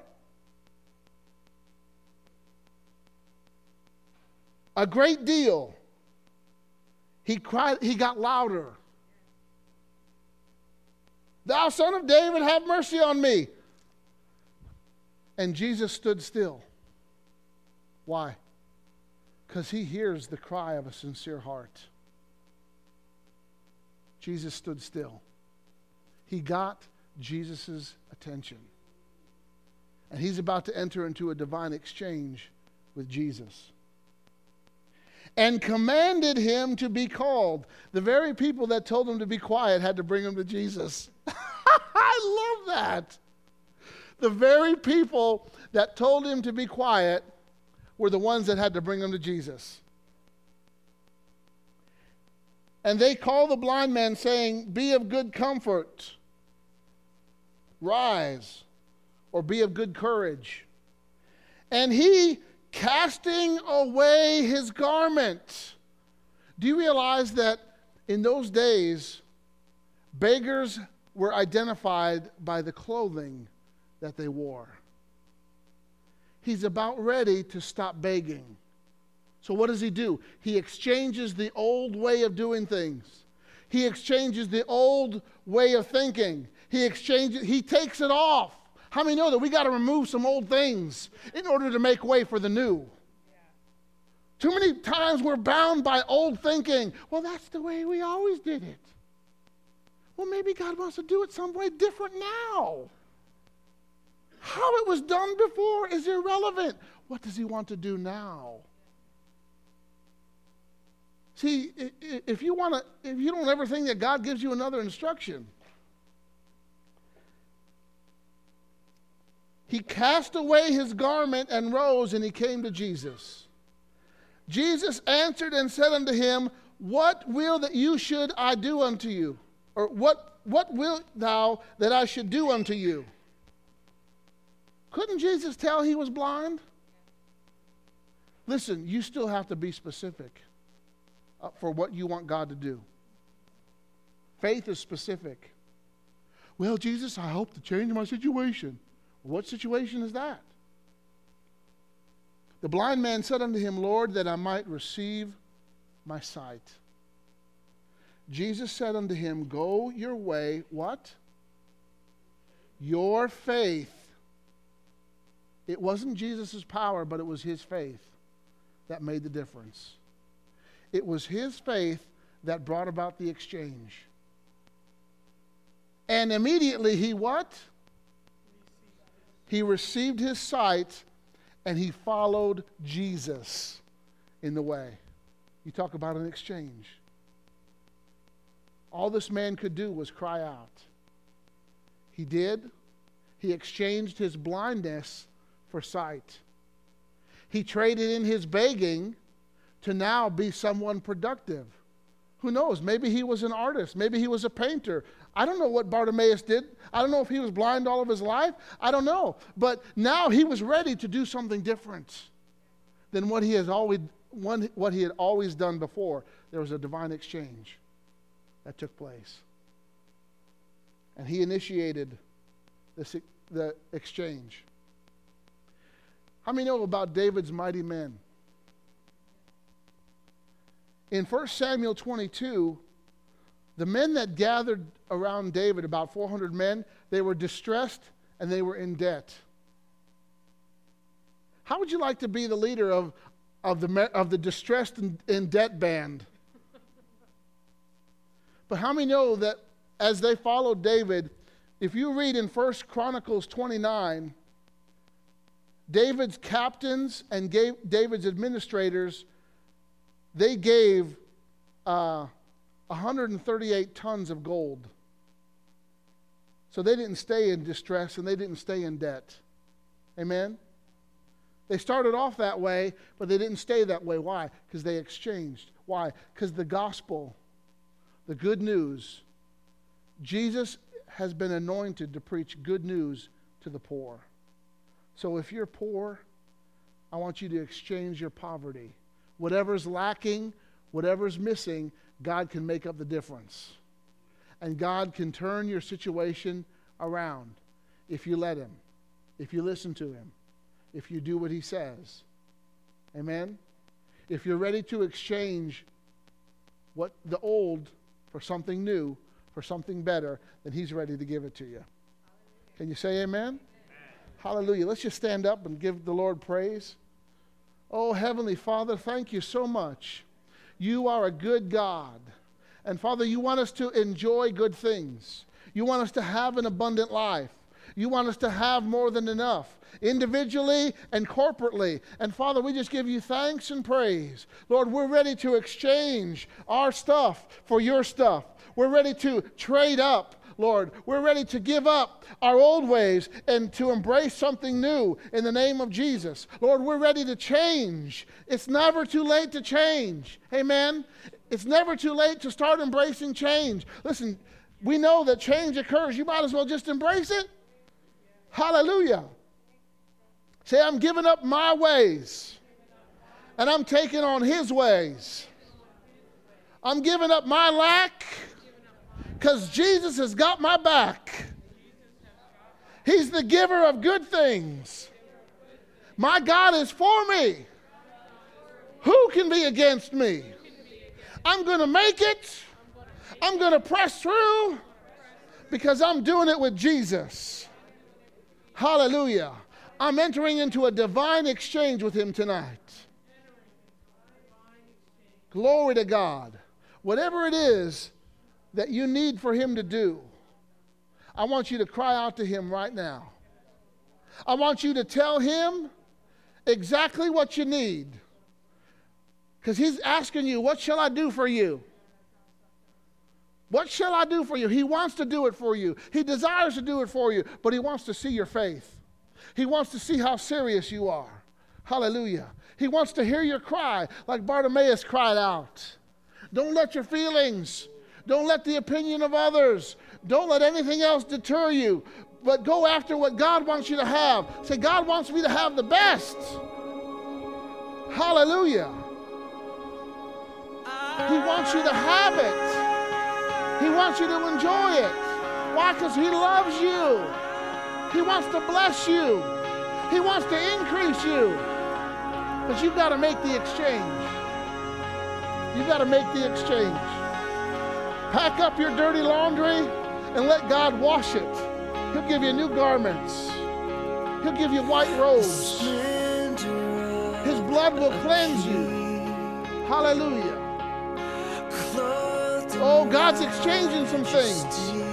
A great deal. He cried, he got louder. Thou Son of David, have mercy on me. And Jesus stood still. Why? Because he hears the cry of a sincere heart. Jesus stood still. He got Jesus' attention. And he's about to enter into a divine exchange with Jesus. And commanded him to be called. The very people that told him to be quiet had to bring him to Jesus. I love that. The very people that told him to be quiet were the ones that had to bring him to Jesus. And they called the blind man, saying, be of good comfort, rise, or be of good courage. And he, casting away his garment. Do you realize that in those days, beggars were identified by the clothing that they wore? He's about ready to stop begging. So what does he do? He exchanges the old way of doing things. He exchanges the old way of thinking. He exchanges, he takes it off. How many know that we got to remove some old things in order to make way for the new? Yeah. Too many times we're bound by old thinking. Well, that's the way we always did it. Well, maybe God wants to do it some way different now. How it was done before is irrelevant. What does he want to do now? See, if you want to, if you don't ever think that God gives you another instruction, he cast away his garment and rose, and he came to Jesus. Jesus answered and said unto him, what will that you should I do unto you? Or what, what wilt thou that I should do unto you? Couldn't Jesus tell he was blind? Listen, you still have to be specific uh, for what you want God to do. Faith is specific. Well, Jesus, I hope to change my situation. What situation is that? The blind man said unto him, Lord, that I might receive my sight. Jesus said unto him, go your way, what? Your faith. It wasn't Jesus' power, but it was his faith that made the difference. It was his faith that brought about the exchange. And immediately he what? He received his sight, and he followed Jesus in the way. You talk about an exchange. All this man could do was cry out. He did. He exchanged his blindness for sight. He traded in his begging to now be someone productive. Who knows? Maybe he was an artist. Maybe he was a painter. I don't know what Bartimaeus did. I don't know if he was blind all of his life. I don't know. But now he was ready to do something different than what he has always what he had always done before. There was a divine exchange that took place. And he initiated this, the exchange. How many know about David's mighty men? In First Samuel twenty-two, the men that gathered around David, about four hundred men, they were distressed and they were in debt. How would you like to be the leader of, of, the, of the distressed and in debt band? But how many know that as they followed David, if you read in First Chronicles twenty-nine, David's captains and gave, David's administrators, they gave uh, one hundred thirty-eight tons of gold. So they didn't stay in distress and they didn't stay in debt. Amen? They started off that way, but they didn't stay that way. Why? Because they exchanged. Why? Because the gospel, the good news, Jesus has been anointed to preach good news to the poor. So if you're poor, I want you to exchange your poverty. Whatever's lacking, whatever's missing, God can make up the difference. And God can turn your situation around if you let Him, if you listen to Him, if you do what He says. Amen? If you're ready to exchange what the old for something new, for something better, then He's ready to give it to you. Can you say amen? Amen. Hallelujah. Let's just stand up and give the Lord praise. Oh, Heavenly Father, thank you so much. You are a good God. And Father, you want us to enjoy good things. You want us to have an abundant life. You want us to have more than enough, individually and corporately. And Father, we just give you thanks and praise. Lord, we're ready to exchange our stuff for your stuff. We're ready to trade up. Lord, we're ready to give up our old ways and to embrace something new in the name of Jesus. Lord, we're ready to change. It's never too late to change. Amen? It's never too late to start embracing change. Listen, we know that change occurs. You might as well just embrace it. Hallelujah. Say, I'm giving up my ways and I'm taking on His ways. I'm giving up my lack because Jesus has got my back. He's the giver of good things. My God is for me. Who can be against me? I'm going to make it. I'm going to press through because I'm doing it with Jesus. Hallelujah. I'm entering into a divine exchange with Him tonight. Glory to God. Whatever it is that you need for Him to do, I want you to cry out to Him right now. I want you to tell Him exactly what you need. Because he's asking you, what shall I do for you? What shall I do for you? He wants to do it for you. He desires to do it for you, but he wants to see your faith. He wants to see how serious you are. Hallelujah. He wants to hear your cry like Bartimaeus cried out. Don't let your feelings, don't let the opinion of others, don't let anything else deter you, but go after what God wants you to have. Say, God wants me to have the best. Hallelujah. He wants you to have it. He wants you to enjoy it. Why? Because he loves you. He wants to bless you. He wants to increase you. But you've got to make the exchange. You've got to make the exchange. Pack up your dirty laundry and let God wash it. He'll give you new garments. He'll give you white robes. His blood will cleanse you. Hallelujah. Oh, God's exchanging some things.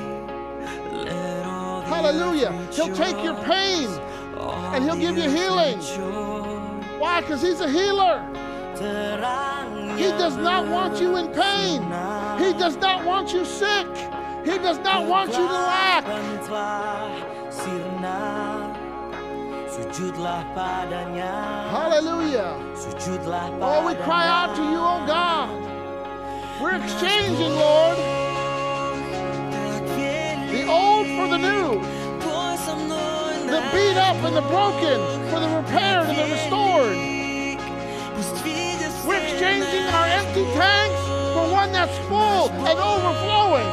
Hallelujah. He'll take your pain and he'll give you healing. Why? Because he's a healer. He does not want you in pain. He does not want you sick. He does not want you to lack. Hallelujah. Oh, we cry out to you, oh God. We're exchanging, Lord, the old for the new, the beat up and the broken for the repaired and the restored. We're exchanging our empty tanks for one that's full and overflowing.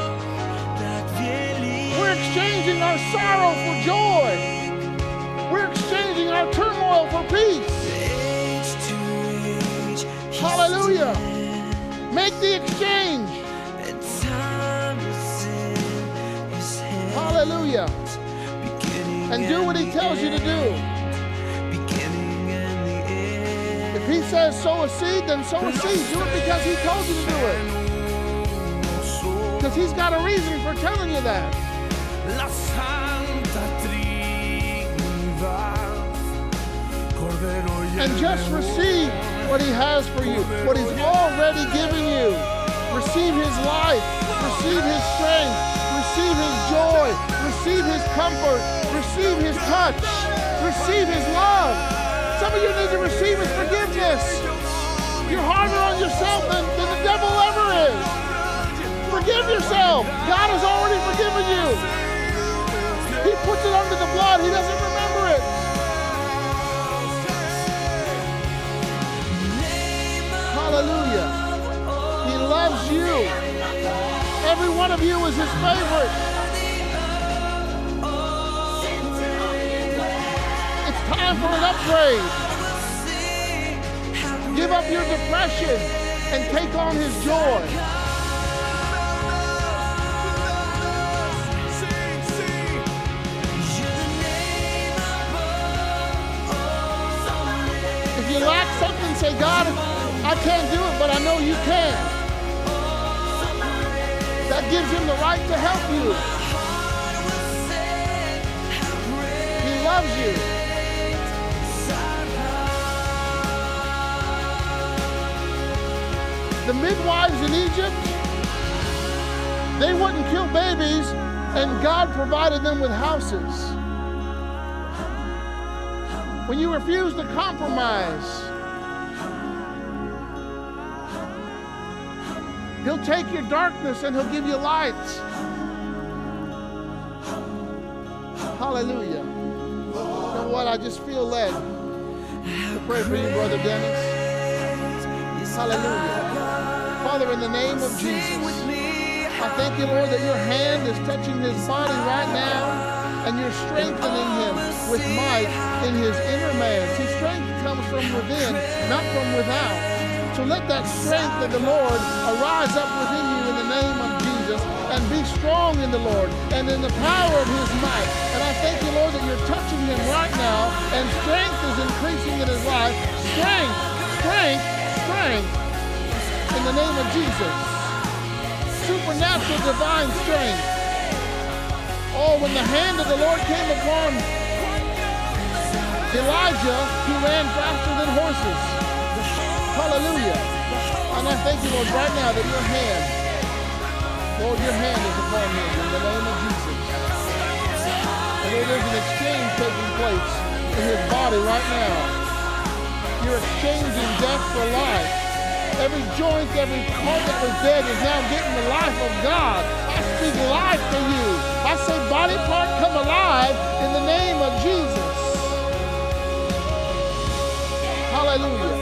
We're exchanging our sorrow for joy. We're exchanging our turmoil for peace. Hallelujah. Make the exchange. Hallelujah. And do what he tells you to do. If he says sow a seed, then sow a seed. Do it because he told you to do it. Because he's got a reason for telling you that. And just receive what he has for you, what he's already given you. Receive his life, receive his strength, receive his joy, receive his comfort, receive his touch, receive his love. Some of you need to receive his forgiveness. You're harder on yourself than, than the devil ever is. Forgive yourself. God has already forgiven you. He puts it under the blood. He doesn't remember it. Hallelujah. He loves you. Every one of you is his favorite. It's time for an upgrade. Give up your depression and take on his joy. If you lack something, say, God, I can't do it, but I know you can. That gives him the right to help you. He loves you. The midwives in Egypt, they wouldn't kill babies, and God provided them with houses. When you refuse to compromise, he'll take your darkness and he'll give you light. Hallelujah. You know what? I just feel led to pray for you, Brother Dennis. Hallelujah. Father, in the name of Jesus, I thank you, Lord, that your hand is touching his body right now and you're strengthening him with might in his inner man. See, strength comes from within, not from without. So let that strength of the Lord arise up within you in the name of Jesus and be strong in the Lord and in the power of his might. And I thank you, Lord, that you're touching him right now and strength is increasing in his life. Strength, strength, strength in the name of Jesus. Supernatural divine strength. Oh, when the hand of the Lord came upon Elijah, he ran faster than horses. Hallelujah. And I thank you, Lord, right now that your hand, Lord, your hand is upon him in the name of Jesus. And Lord, there's an exchange taking place in his body right now. You're exchanging death for life. Every joint, every part that was dead is now getting the life of God. I speak life to you. I say body part come alive in the name of Jesus. Hallelujah.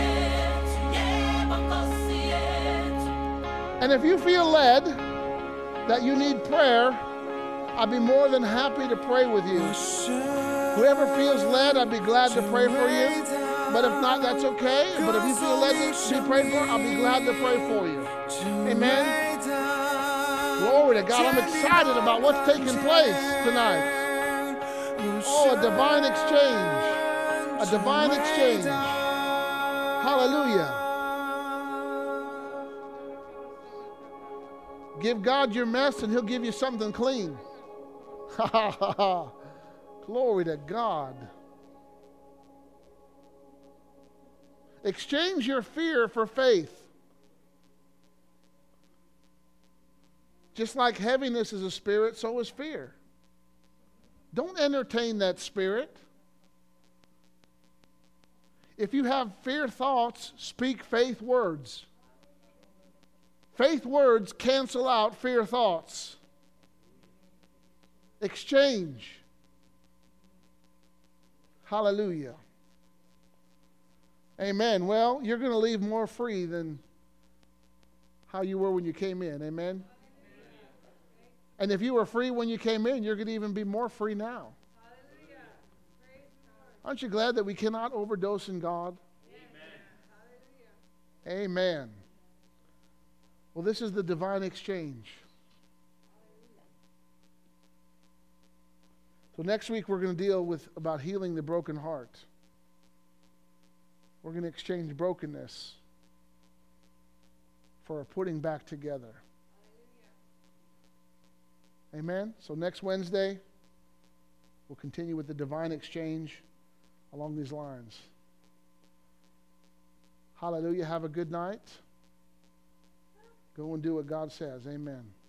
And if you feel led that you need prayer, I'd be more than happy to pray with you. Whoever feels led, I'd be glad to pray for you. But if not, that's okay. But if you feel led to be prayed for, I'll be glad to pray for you. Amen. Glory to God. I'm excited about what's taking place tonight. Oh, a divine exchange. A divine exchange. Hallelujah. Give God your mess and he'll give you something clean. Ha ha ha ha. Glory to God. Exchange your fear for faith. Just like heaviness is a spirit, so is fear. Don't entertain that spirit. If you have fear thoughts, speak faith words. Faith words cancel out fear thoughts. Exchange. Hallelujah. Amen. Well, you're going to leave more free than how you were when you came in. Amen. And if you were free when you came in, you're going to even be more free now. Aren't you glad that we cannot overdose in God? Amen. Amen. Well, this is the divine exchange. So next week we're going to deal with about healing the broken heart. We're going to exchange brokenness for a putting back together. Amen. So next Wednesday we'll continue with the divine exchange along these lines. Hallelujah. Have a good night. Go and do what God says. Amen.